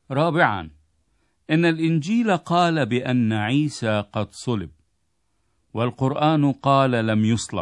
رابعا، إن الإنجيل قال بأن عيسى قد صلب، والقرآن قال لم يصلب.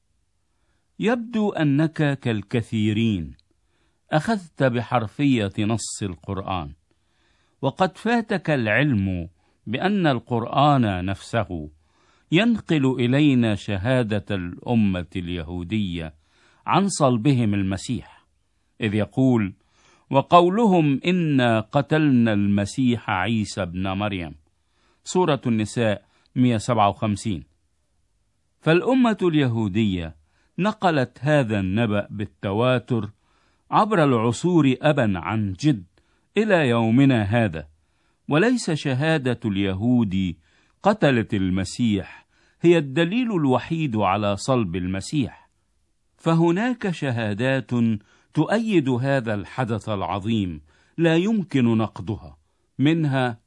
يبدو أنك كالكثيرين أخذت بحرفية نص القرآن، وقد فاتك العلم بأن القرآن نفسه ينقل إلينا شهادة الأمة اليهودية عن صلبهم المسيح، إذ يقول: وقولهم إنا قتلنا المسيح عيسى ابن مريم، سورة النساء 157. فالأمة اليهودية نقلت هذا النبأ بالتواتر عبر العصور أبا عن جد إلى يومنا هذا، وليس شهادة اليهود قتلت المسيح هي الدليل الوحيد على صلب المسيح، فهناك شهادات تؤيد هذا الحدث العظيم لا يمكن نقضها. منها: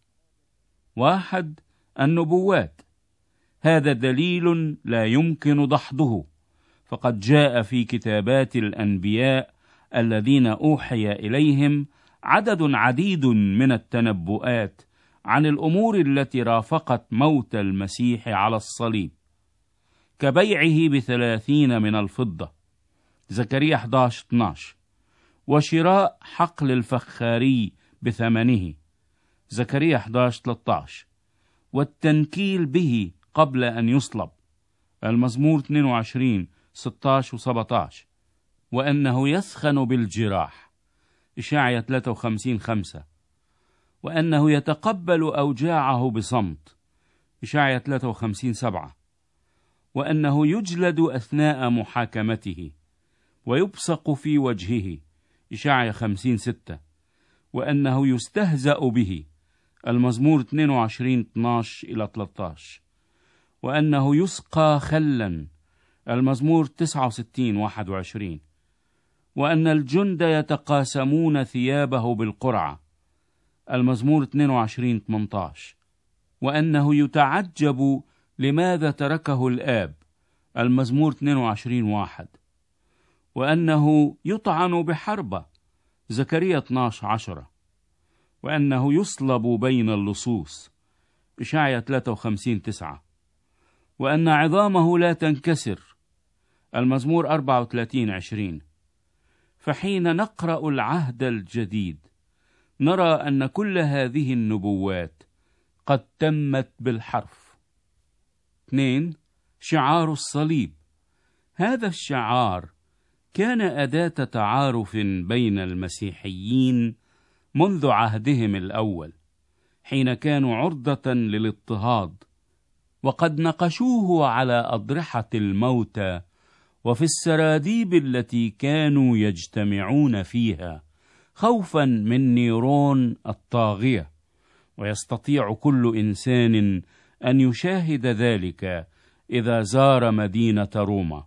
1. النبوات، هذا دليل لا يمكن دحضه، فقد جاء في كتابات الأنبياء الذين أوحي إليهم عدد عديد من التنبؤات عن الأمور التي رافقت موت المسيح على الصليب، كبيعه ب30 من الفضة، زكريا 11:12، وشراء حقل الفخاري بثمنه، زكريا 11:13، والتنكيل به قبل أن يصلب، المزمور 22:16 و17، وأنه يثخن بالجراح، إشعيا 53:5، وأنه يتقبل أوجاعه بصمت، إشعيا 53:7، وأنه يجلد أثناء محاكمته ويبصق في وجهه، إشعيا 50:6، وأنه يستهزأ به، المزمور 22:12-13، وأنه يسقى خلا، المزمور 69:21، وأن الجند يتقاسمون ثيابه بالقرعة، المزمور 22:18، وأنه يتعجب لماذا تركه الآب، المزمور 22:1، وأنه يطعن بحربة، زكريا 12:10، وأنه يصلب بين اللصوص، إشعيا 53:9، وأن عظامه لا تنكسر، المزمور 34:20. فحين نقرأ العهد الجديد نرى أن كل هذه النبوات قد تمت بالحرف. 2. شعار الصليب، هذا الشعار كان أداة تعارف بين المسيحيين منذ عهدهم الأول، حين كانوا عرضة للاضطهاد، وقد نقشوه على أضرحة الموتى وفي السراديب التي كانوا يجتمعون فيها خوفا من نيرون الطاغية، ويستطيع كل إنسان أن يشاهد ذلك إذا زار مدينة روما.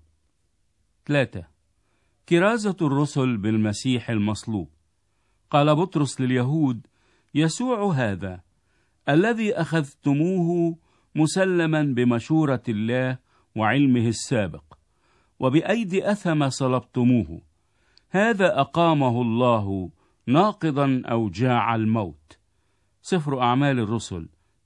3. كرازة الرسل بالمسيح المصلوب، قال بطرس لليهود: يسوع هذا الذي أخذتموه مسلما بمشورة الله وعلمه السابق، وبأيدي أثم صلبتموه، هذا أقامه الله ناقضا أوجاع الموت. سفر أعمال الرسل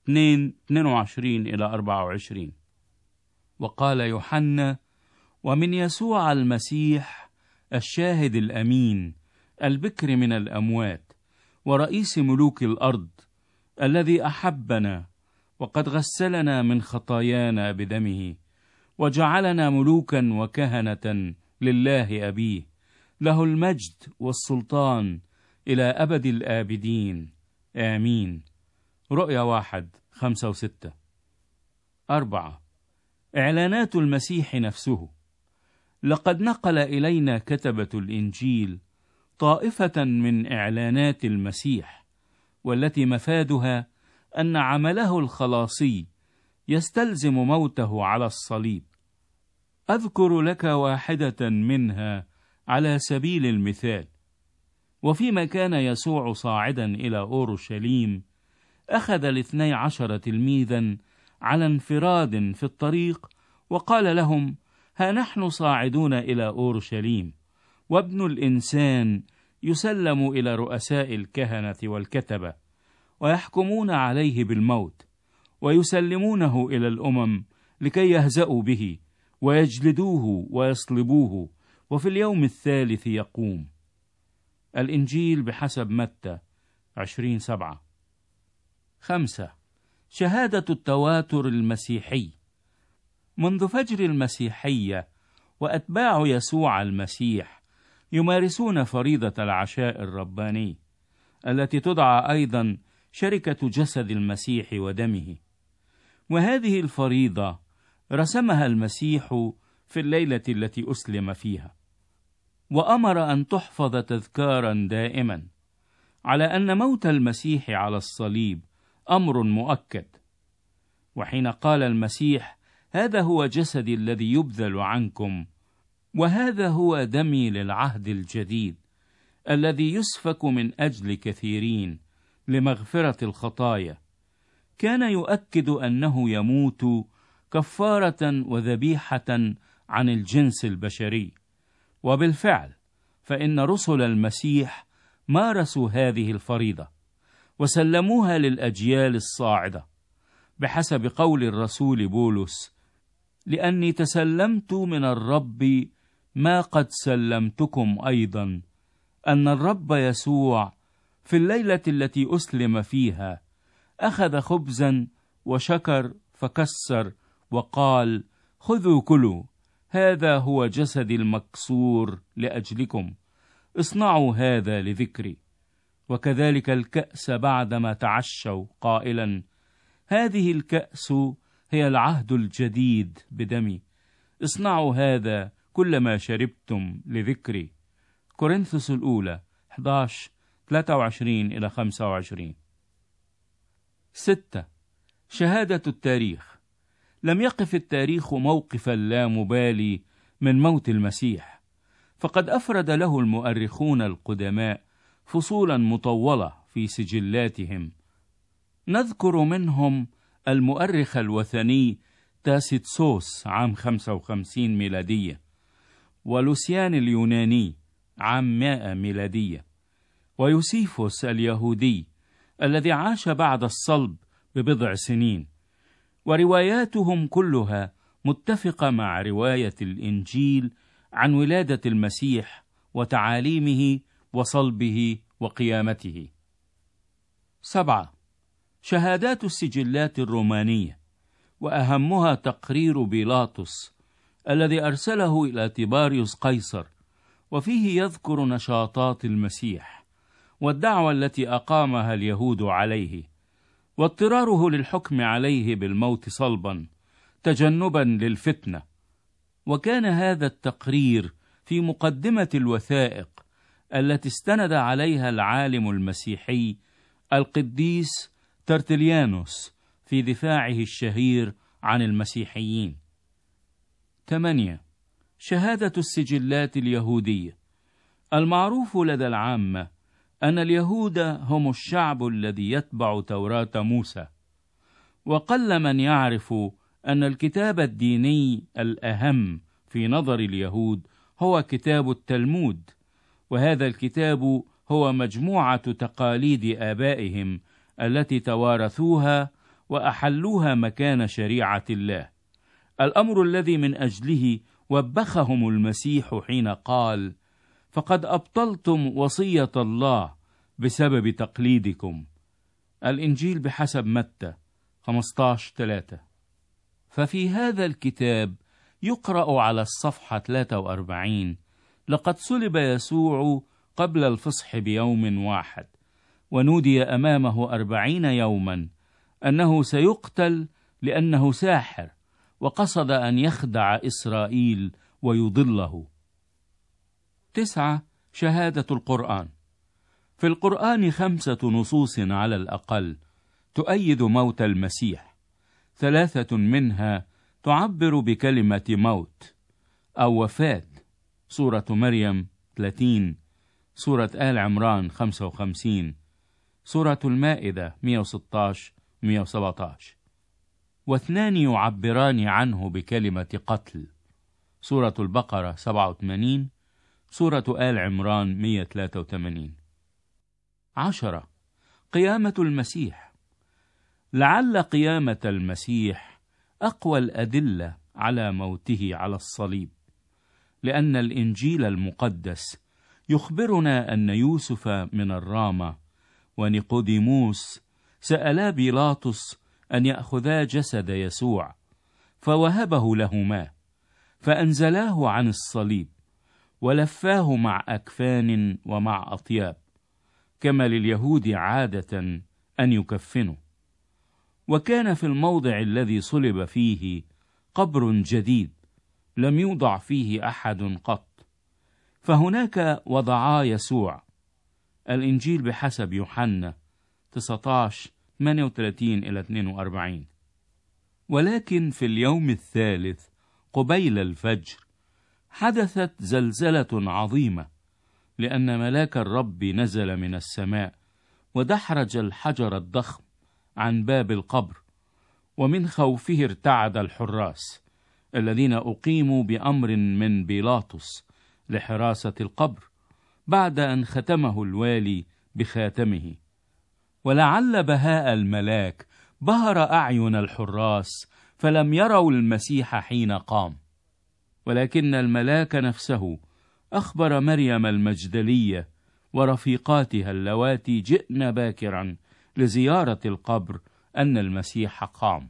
2:22-24. وقال يوحنا: ومن يسوع المسيح الشاهد الأمين، البكر من الأموات، ورئيس ملوك الأرض، الذي أحبنا وقد غسلنا من خطايانا بدمه، وجعلنا ملوكا وكهنة لله أبيه، له المجد والسلطان إلى أبد الآبدين، آمين. رؤيا 1:5-6. 4. إعلانات المسيح نفسه، لقد نقل إلينا كتبة الإنجيل طائفة من إعلانات المسيح، والتي مفادها أن عمله الخلاصي يستلزم موته على الصليب. أذكر لك واحدة منها على سبيل المثال. وفيما كان يسوع صاعدا إلى أورشليم، أخذ 12 تلميذا على انفراد في الطريق، وقال لهم: ها نحن صاعدون إلى أورشليم، وابن الإنسان يسلم إلى رؤساء الكهنة والكتبة، ويحكمون عليه بالموت، ويسلمونه إلى الأمم لكي يهزأوا به ويجلدوه ويصلبوه، وفي اليوم الثالث يقوم. الإنجيل بحسب متى 20:7. 5. شهادة التواتر المسيحي. منذ فجر المسيحية وأتباع يسوع المسيح يمارسون فريضة العشاء الرباني، التي تدعى أيضا شركة جسد المسيح ودمه. وهذه الفريضة رسمها المسيح في الليلة التي أسلم فيها، وأمر أن تحفظ تذكارا دائما على أن موت المسيح على الصليب أمر مؤكد. وحين قال المسيح: هذا هو جسدي الذي يبذل عنكم، وهذا هو دمي للعهد الجديد الذي يسفك من أجل كثيرين لمغفرة الخطايا، كان يؤكد أنه يموت كفارة وذبيحة عن الجنس البشري. وبالفعل فإن رسل المسيح مارسوا هذه الفريضة وسلموها للأجيال الصاعدة، بحسب قول الرسول بولس: لأني تسلمت من الرب ما قد سلمتكم أيضا، أن الرب يسوع في الليلة التي أسلم فيها أخذ خبزا وشكر فكسر وقال: خذوا كلوا، هذا هو جسدي المكسور لأجلكم، اصنعوا هذا لذكري. وكذلك الكأس بعدما تعشوا قائلا: هذه الكأس هي العهد الجديد بدمي، اصنعوا هذا كلما شربتم لذكري. كورنثوس الأولى 11:23-25. 6. شهادة التاريخ. لم يقف التاريخ موقفا لا مبالي من موت المسيح، فقد أفرد له المؤرخون القدماء فصولا مطولة في سجلاتهم. نذكر منهم المؤرخ الوثني تاسيتسوس عام 55 ميلادية، ولوسيان اليوناني عام 100 ميلادية، ويوسيفوس اليهودي الذي عاش بعد الصلب ببضع سنين. ورواياتهم كلها متفقة مع رواية الإنجيل عن ولادة المسيح وتعاليمه وصلبه وقيامته. 7. شهادات السجلات الرومانية، وأهمها تقرير بيلاطس الذي أرسله إلى تيباريوس قيصر، وفيه يذكر نشاطات المسيح والدعوة التي أقامها اليهود عليه، واضطراره للحكم عليه بالموت صلبا تجنبا للفتنة. وكان هذا التقرير في مقدمة الوثائق التي استند عليها العالم المسيحي القديس ترتليانوس في دفاعه الشهير عن المسيحيين. 8. شهادة السجلات اليهودية. المعروف لدى العامة أن اليهود هم الشعب الذي يتبع توراة موسى، وقل من يعرف أن الكتاب الديني الأهم في نظر اليهود هو كتاب التلمود، وهذا الكتاب هو مجموعة تقاليد آبائهم التي توارثوها وأحلوها مكان شريعة الله، الأمر الذي من أجله وبخهم المسيح حين قال: فقد أبطلتم وصية الله بسبب تقليدكم. الإنجيل بحسب متى 15:3. ففي هذا الكتاب يقرأ على الصفحة 43: لقد صلب يسوع قبل الفصح بيوم واحد، ونودي أمامه 40 يوما أنه سيقتل لأنه ساحر، وقصد أن يخدع إسرائيل ويضله. 9. شهادة القرآن. في القرآن 5 نصوص على الأقل تؤيد موت المسيح، 3 منها تعبر بكلمة موت أو وفاة: سورة مريم 30، سورة آل عمران 55، سورة المائدة 116-117. و2 يعبران عنه بكلمة قتل: سورة البقرة 87، سورة آل عمران 183. 10. قيامة المسيح. لعل قيامة المسيح أقوى الأدلة على موته على الصليب، لأن الإنجيل المقدس يخبرنا أن يوسف من الرامة ونيقوديموس سألا بيلاطس أن يأخذا جسد يسوع، فوهبه لهما، فأنزلاه عن الصليب ولفاه مع أكفان ومع أطياب، كما لليهود عادة أن يكفنوا. وكان في الموضع الذي صلب فيه قبر جديد لم يوضع فيه أحد قط، فهناك وضعا يسوع. الإنجيل بحسب يوحنا 19:38-42. ولكن في اليوم الثالث قبيل الفجر حدثت زلزلة عظيمة، لأن ملاك الرب نزل من السماء ودحرج الحجر الضخم عن باب القبر، ومن خوفه ارتعد الحراس الذين أقيموا بأمر من بيلاطس لحراسة القبر، بعد أن ختمه الوالي بخاتمه. ولعل بهاء الملاك بهر أعين الحراس فلم يروا المسيح حين قام، ولكن الملاك نفسه أخبر مريم المجدلية ورفيقاتها اللواتي جئن باكرا لزيارة القبر أن المسيح قام.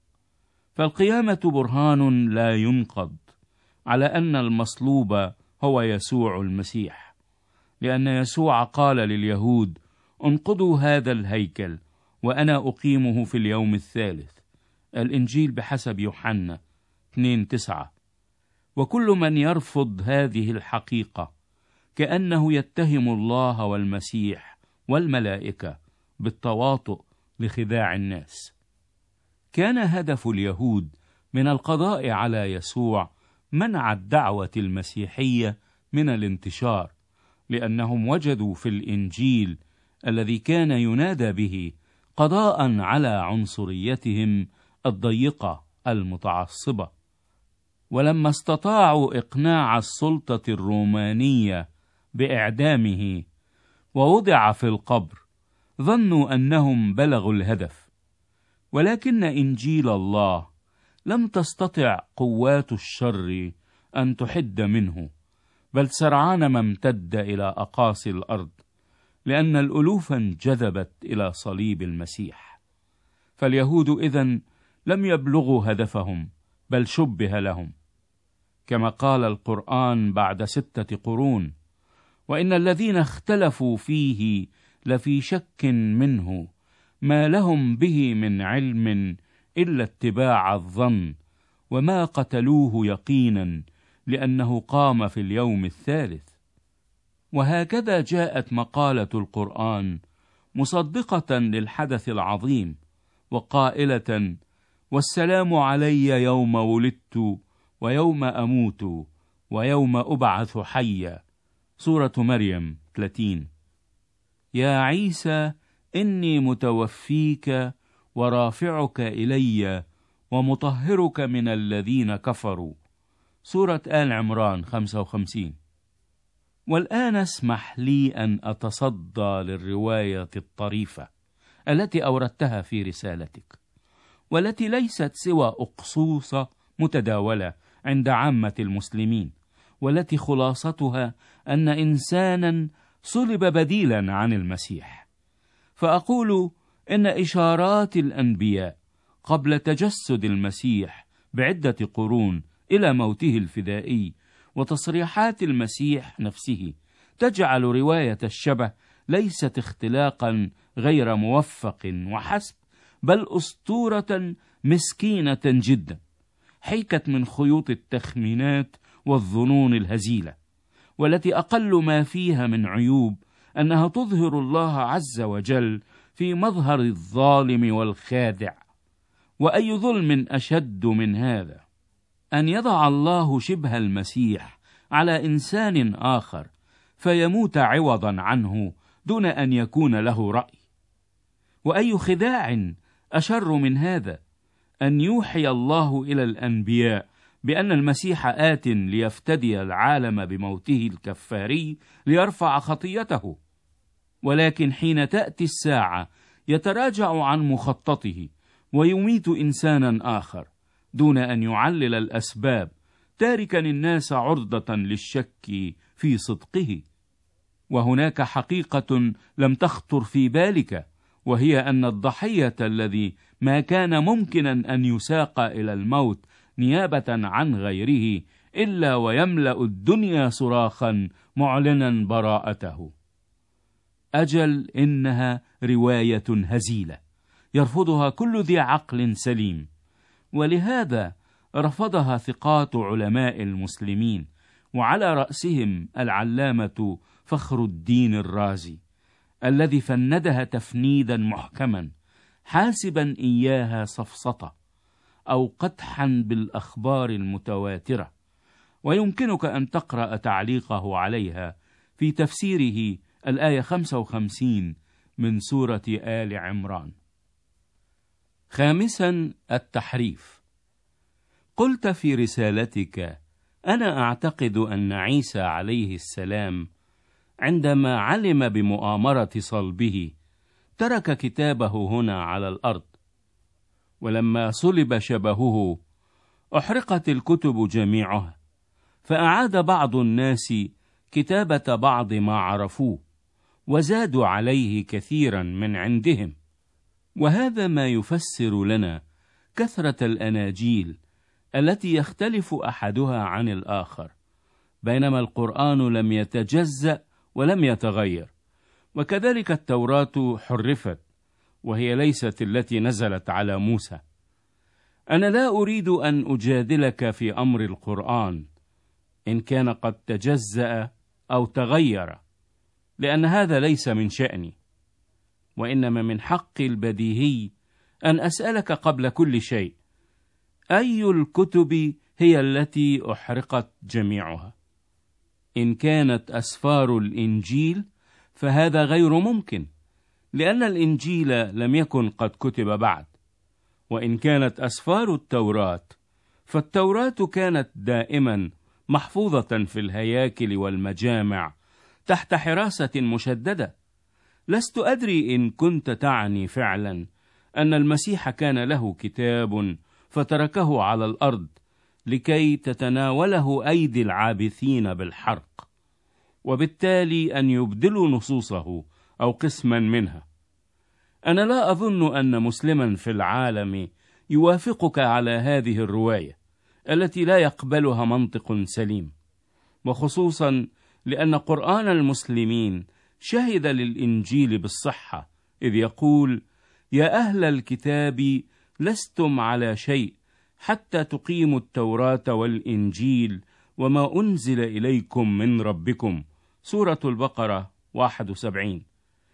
فالقيامة برهان لا ينقض على أن المصلوب هو يسوع المسيح، لأن يسوع قال لليهود: انقضوا هذا الهيكل وأنا أقيمه في اليوم الثالث. الإنجيل بحسب يوحنا 2:9. وكل من يرفض هذه الحقيقة كأنه يتهم الله والمسيح والملائكة بالتواطؤ لخداع الناس. كان هدف اليهود من القضاء على يسوع منع الدعوة المسيحية من الانتشار، لأنهم وجدوا في الإنجيل الذي كان ينادى به قضاء على عنصريتهم الضيقة المتعصبة. ولما استطاعوا إقناع السلطة الرومانية بإعدامه ووضع في القبر، ظنوا أنهم بلغوا الهدف. ولكن إنجيل الله لم تستطع قوات الشر أن تحد منه، بل سرعان ما امتد إلى أقاصي الأرض، لأن الألوف انجذبت إلى صليب المسيح. فاليهود إذن لم يبلغوا هدفهم، بل شبه لهم، كما قال القرآن بعد 6 قرون: وإن الذين اختلفوا فيه لفي شك منه، ما لهم به من علم إلا اتباع الظن، وما قتلوه يقينا لأنه قام في اليوم الثالث. وهكذا جاءت مقالة القرآن مصدقة للحدث العظيم، وقائلة: والسلام علي يوم ولدت ويوم أموت ويوم أبعث حيا. سورة مريم 30. يا عيسى إني متوفيك ورافعك إلي ومطهرك من الذين كفروا. سورة آل عمران 55. والآن اسمح لي أن أتصدى للرواية الطريفة التي أوردتها في رسالتك، والتي ليست سوى أقصوصة متداولة عند عامة المسلمين، والتي خلاصتها أن إنسانا صلب بديلا عن المسيح. فأقول إن إشارات الأنبياء قبل تجسد المسيح بعدة قرون إلى موته الفدائي، وتصريحات المسيح نفسه، تجعل رواية الشبه ليست اختلاقا غير موفق وحسب، بل أسطورة مسكينة جدا، حيكت من خيوط التخمينات والظنون الهزيلة، والتي أقل ما فيها من عيوب أنها تظهر الله عز وجل في مظهر الظالم والخادع. وأي ظلم أشد من هذا؟ أن يضع الله شبه المسيح على إنسان آخر فيموت عوضا عنه دون أن يكون له رأي. وأي خداع أشر من هذا؟ أن يوحي الله إلى الأنبياء بأن المسيح آت ليفتدي العالم بموته الكفاري ليرفع خطيته، ولكن حين تأتي الساعة يتراجع عن مخططه ويميت إنسانا آخر دون أن يعلل الأسباب، تاركا الناس عرضة للشك في صدقه. وهناك حقيقة لم تخطر في بالك، وهي أن الضحية الذي ما كان ممكنا أن يساق إلى الموت نيابة عن غيره إلا ويملأ الدنيا صراخا معلنا براءته. أجل إنها رواية هزيلة يرفضها كل ذي عقل سليم، ولهذا رفضها ثقات علماء المسلمين، وعلى رأسهم العلامة فخر الدين الرازي، الذي فندها تفنيدا محكما حاسبا إياها سفسطة أو قدحا بالأخبار المتواترة. ويمكنك أن تقرأ تعليقه عليها في تفسيره الآية 55 من سورة آل عمران. خامسا، التحريف. قلت في رسالتك: أنا أعتقد أن عيسى عليه السلام عندما علم بمؤامرة صلبه ترك كتابه هنا على الأرض، ولما صلب شبهه أحرقت الكتب جميعها، فأعاد بعض الناس كتابة بعض ما عرفوه وزادوا عليه كثيرا من عندهم، وهذا ما يفسر لنا كثرة الأناجيل التي يختلف أحدها عن الآخر، بينما القرآن لم يتجزأ ولم يتغير. وكذلك التوراة حرفت، وهي ليست التي نزلت على موسى. أنا لا أريد أن أجادلك في أمر القرآن إن كان قد تجزأ أو تغير، لأن هذا ليس من شأني، وإنما من حقي البديهي أن أسألك قبل كل شيء: أي الكتب هي التي أحرقت جميعها؟ إن كانت أسفار الإنجيل فهذا غير ممكن، لأن الإنجيل لم يكن قد كتب بعد. وإن كانت أسفار التوراة فالتوراة كانت دائما محفوظة في الهياكل والمجامع تحت حراسة مشددة. لست أدري إن كنت تعني فعلا أن المسيح كان له كتاب فتركه على الأرض لكي تتناوله أيدي العابثين بالحرق، وبالتالي أن يبدلوا نصوصه أو قسما منها. أنا لا أظن أن مسلما في العالم يوافقك على هذه الرواية التي لا يقبلها منطق سليم، وخصوصا لأن قرآن المسلمين شهد للإنجيل بالصحة، إذ يقول: يا أهل الكتاب لستم على شيء حتى تقيموا التوراة والإنجيل وما أنزل إليكم من ربكم. سورة البقرة 71.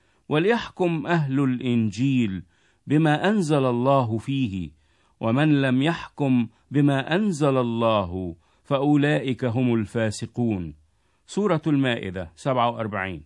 وليحكم أهل الإنجيل بما أنزل الله فيه، ومن لم يحكم بما أنزل الله فأولئك هم الفاسقون. سورة المائدة 47.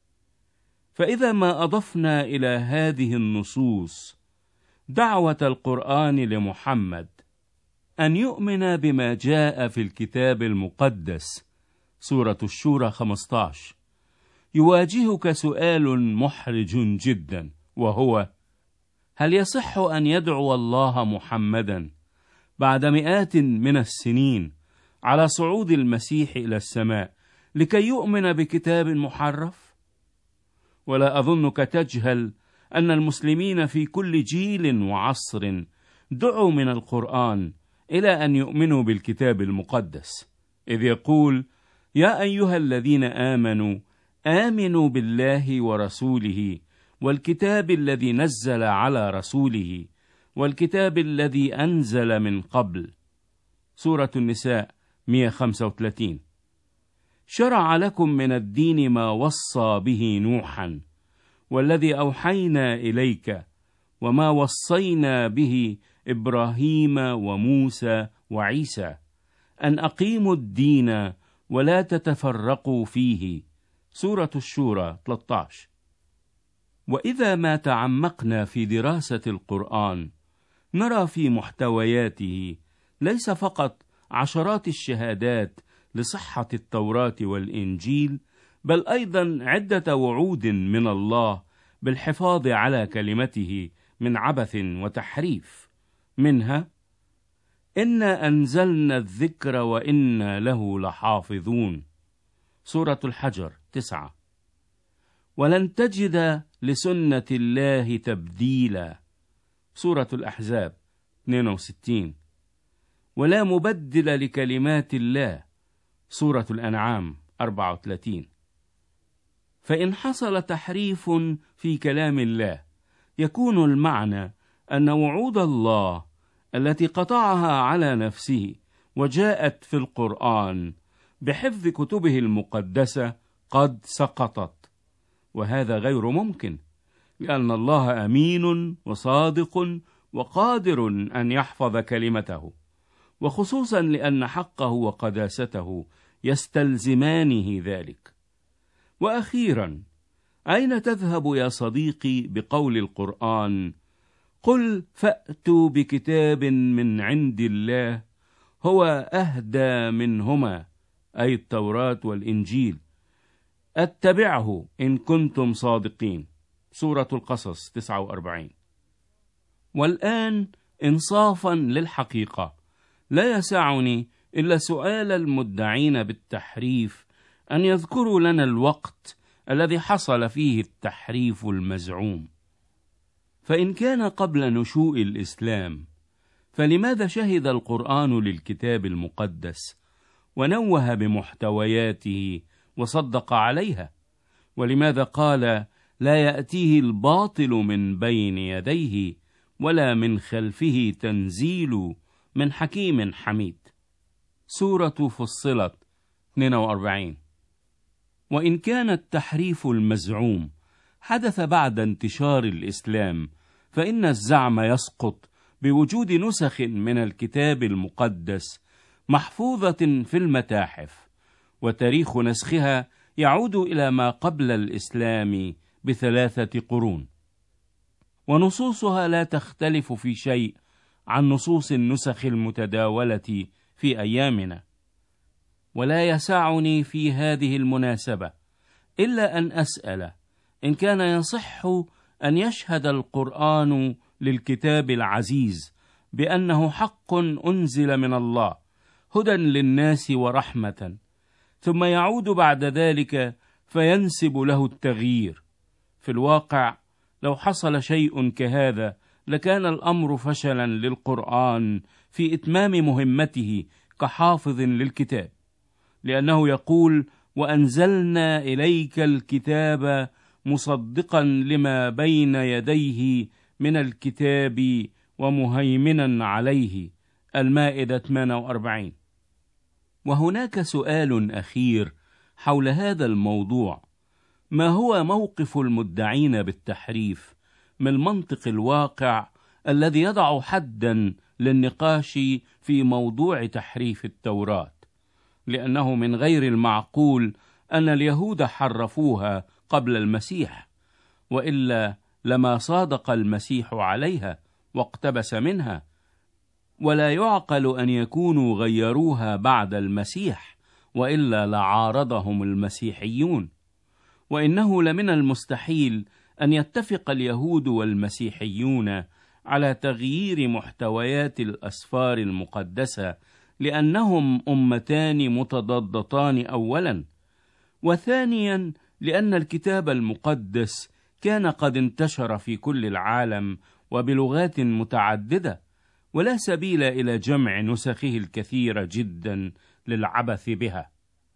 فإذا ما أضفنا إلى هذه النصوص دعوة القرآن لمحمد أن يؤمن بما جاء في الكتاب المقدس، سورة الشورى 15، يواجهك سؤال محرج جدا، وهو: هل يصح أن يدعو الله محمدا بعد مئات من السنين على صعود المسيح إلى السماء لكي يؤمن بكتاب محرف؟ ولا أظنك تجهل أن المسلمين في كل جيل وعصر دعوا من القرآن إلى أن يؤمنوا بالكتاب المقدس، إذ يقول: يا أيها الذين آمنوا آمنوا بالله ورسوله والكتاب الذي نزل على رسوله والكتاب الذي أنزل من قبل. سورة النساء 135. شرع لكم من الدين ما وصى به نوحا والذي أوحينا إليك وما وصينا به إبراهيم وموسى وعيسى أن أقيموا الدين ولا تتفرقوا فيه. سورة الشورى 13. وإذا ما تعمقنا في دراسة القرآن نرى في محتوياته ليس فقط عشرات الشهادات لصحة التوراة والإنجيل، بل أيضا عدة وعود من الله بالحفاظ على كلمته من عبث وتحريف، منها: إنا أنزلنا الذكر وإنا له لحافظون، سورة الحجر 9. ولن تجد لسنة الله تبديلا، سورة الأحزاب 62. ولا مبدل لكلمات الله، سورة الأنعام 34. فإن حصل تحريف في كلام الله، يكون المعنى أن وعود الله التي قطعها على نفسه وجاءت في القرآن بحفظ كتبه المقدسة قد سقطت، وهذا غير ممكن، لأن الله أمين وصادق وقادر أن يحفظ كلمته، وخصوصا لأن حقه وقداسته يستلزمانه ذلك. وأخيرا، أين تذهب يا صديقي بقول القرآن: قل فأتوا بكتاب من عند الله هو أهدى منهما، أي التوراة والإنجيل، أتبعه إن كنتم صادقين، سورة القصص 49. والآن إنصافا للحقيقة، لا يسعني إلا سؤال المدعين بالتحريف أن يذكروا لنا الوقت الذي حصل فيه التحريف المزعوم. فإن كان قبل نشوء الإسلام، فلماذا شهد القرآن للكتاب المقدس ونوه بمحتوياته وصدق عليها؟ ولماذا قال: لا يأتيه الباطل من بين يديه ولا من خلفه تنزيل من حكيم حميد، سورة فصلت 42. وإن كان التحريف المزعوم حدث بعد انتشار الإسلام، فإن الزعم يسقط بوجود نسخ من الكتاب المقدس محفوظة في المتاحف، وتاريخ نسخها يعود إلى ما قبل الإسلام ب3 قرون، ونصوصها لا تختلف في شيء عن نصوص النسخ المتداولة في أيامنا. ولا يسعني في هذه المناسبة إلا أن أسأل: إن كان يصح أن يشهد القرآن للكتاب العزيز بأنه حق أنزل من الله هدى للناس ورحمة، ثم يعود بعد ذلك فينسب له التغيير، في الواقع لو حصل شيء كهذا لكان الأمر فشلا للقرآن في إتمام مهمته كحافظ للكتاب، لأنه يقول: وأنزلنا إليك الكتاب مصدقا لما بين يديه من الكتاب ومهيمنا عليه، المائدة 48. وهناك سؤال أخير حول هذا الموضوع: ما هو موقف المدعين بالتحريف من المنطق الواقع الذي يضع حدا للنقاش في موضوع تحريف التوراة؟ لأنه من غير المعقول أن اليهود حرفوها قبل المسيح، وإلا لما صادق المسيح عليها واقتبس منها، ولا يعقل أن يكونوا غيروها بعد المسيح، وإلا لعارضهم المسيحيون. وإنه لمن المستحيل أن يتفق اليهود والمسيحيون على تغيير محتويات الأسفار المقدسة، لأنهم أمتان متضادتان أولا، وثانيا لأن الكتاب المقدس كان قد انتشر في كل العالم وبلغات متعددة، ولا سبيل إلى جمع نسخه الكثيرة جدا للعبث بها.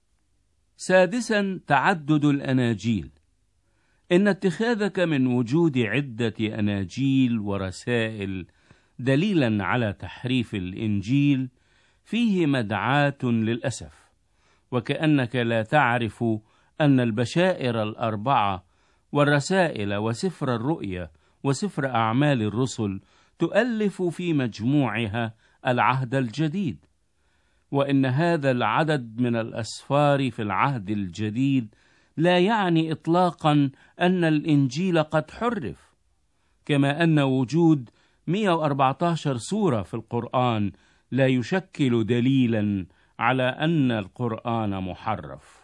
سادسا، تعدد الأناجيل. إن اتخاذك من وجود عدة أناجيل ورسائل دليلا على تحريف الإنجيل فيه مدعاة للأسف، وكأنك لا تعرف أن البشائر 4 والرسائل وسفر الرؤيا وسفر أعمال الرسل تؤلف في مجموعها العهد الجديد، وإن هذا العدد من الأسفار في العهد الجديد لا يعني إطلاقا أن الإنجيل قد حرف، كما أن وجود 114 سورة في القرآن لا يشكل دليلا على أن القرآن محرف.